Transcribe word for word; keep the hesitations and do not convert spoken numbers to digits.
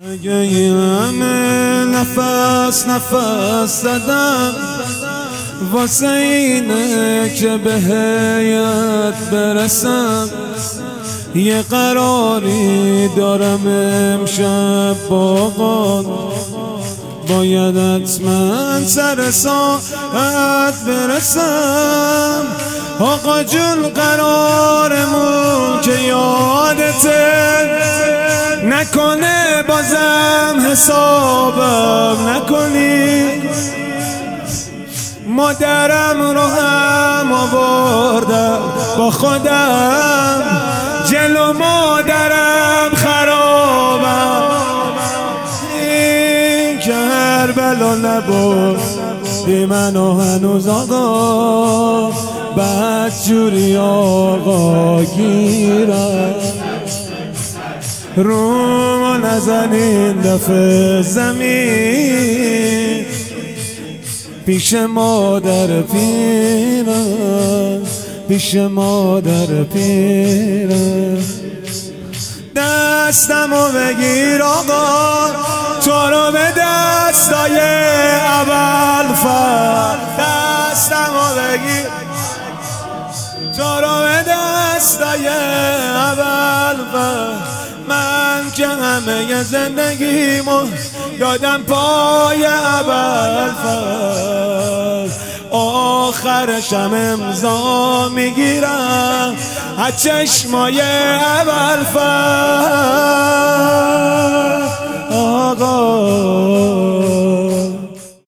اگه این همه نفس نفس زدم واسه اینه که به هیئت برسم، یه قراری دارم امشب با باید حتما سر ساعت برسم. آقا جون قرارمون که یادته نکنه بازم حسابم نکنی، مادرم رو هم آوردم با خودم، جلو مادرم خرابم. این کربلا نبود بی منو هنوز آقا، بدجوری آقا گیرم رومو نزن این دفعه زمین، پیش مادر پیرم پیش مادر پیرم. دستمو بگیر آقا، تو رو به دستای اول فرد، دستمو بگیر تو رو به دستای اول فرد. من که همه زندگیمو دادم پای اول فرد، آخرشم امضا میگیرم از چشمای اول فرد. آقا